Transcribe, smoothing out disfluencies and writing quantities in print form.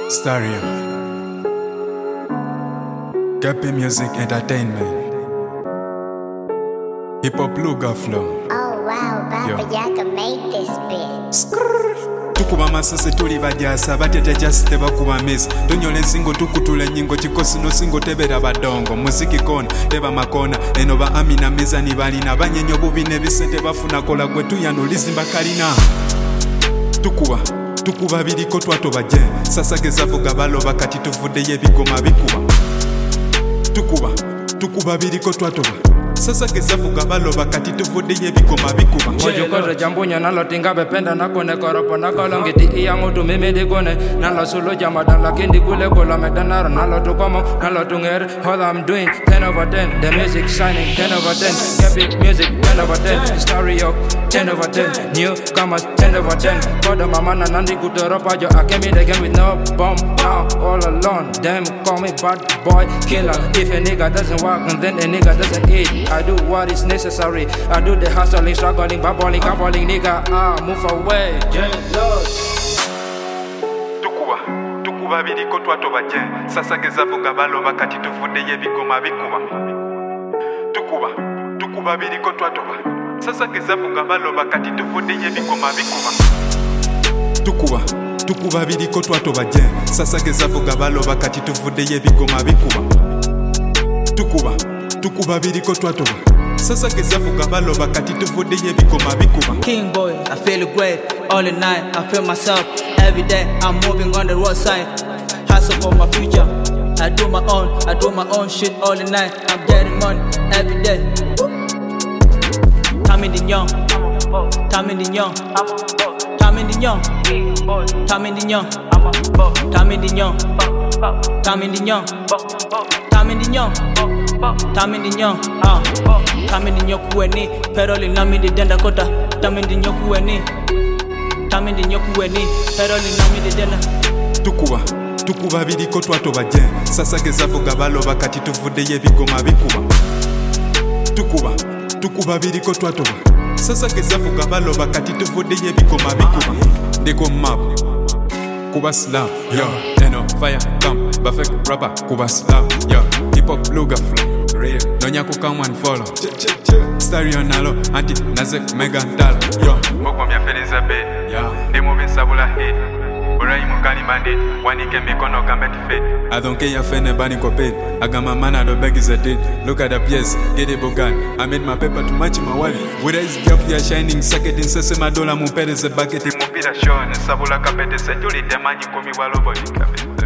Stereo Gappy Music Entertainment Hip Hop Luga Flow. Oh wow, Baba Yaga made this bit. Tukuba masase tuli bajasa batete just tebakuba miss tonyola ensingo tukutula nyingo kikosi no singo tebera badongo muziki kona teba makona eno ba Amina Mizani balina banyenyo bubi ne bisente bafuna kola gwe tuyano lizimba kalina tukuba biriko twatoba je sasa gezavuga baloba kati tuvudde yebigoma bikuba tukuba biriko twatoba sasa gezavuga baloba kati tuvudde yebigoma bikuba mojo kozo jambunya nalo tinga bependa nakone koropo nakolongiti iyango tu mimidi kone nalo solo jamadan lakindi kule kola medanaro nalo tukomo nalo tungere all I'm doing 10 over 10 the music shining 10 over 10 epic music 10 over 10 stereo 10 over 10 newcomers 10 over 10 koda mama na nandi kutoropa jo I came in the game with no bomb now all alone them call me bad boy killer if a nigga doesn't work and then a nigga doesn't eat I do what is necessary. I do the hustling, struggling, babbling, gambling, nigga. Move away, jealous. Tukuba biriko twatoba je. Sasa gezavuga baloba kati tuvudde yebigoma bikuba. Tukuba biriko twatoba. Sasa gezavuga baloba kati tuvudde yebigoma bikuba. Tukuba biriko twatoba je. Sasa gezavuga baloba kati tuvudde yebigoma bikuba. Tukuba biriko twatoba sasa gezavuga baloba kati tuvudde yebigoma bikuba. King boy, I feel great all the night. I feel myself every day. I'm moving on the road side. Hustle for my future. I do my own shit all the night. I'm getting money every day. Tamindignon, Tamindignon, Tamindignon, Tamindignon, Tamindignon, Tamindignon, Tamindignon. Tamindignon, Tamindignon kuweni, peroli namindi denda kota. Tamindignon kuweni, peroli namindi denda. Tukuba biriko twatoba je. Sasa gezavuga baloba kati tuvudde yebigoma bikuba. Tukuba biriko twatoba. Sasa gezavuga baloba kati tuvudde yebigoma bikuba. Ndiko map Kuba slam, yo, eno fire come, perfect rapper, Kuba slam, yo, hip hop luga flow, real, nonya come and follow, stereo nalo, anti nazek mega dollar, yo, moko mya feliza be, yo, demo sabula hit, urai mukani bandit, wanike mikono gambet fit, I don't care ya fene bani koped, I got my man the bag is a did, look at the PS, get it bogan, I made my paper to match my wallet, with his job here shining, second in sesema dollar mupere ze bucket, mupira show, sabula kapete se juli temani komi walobo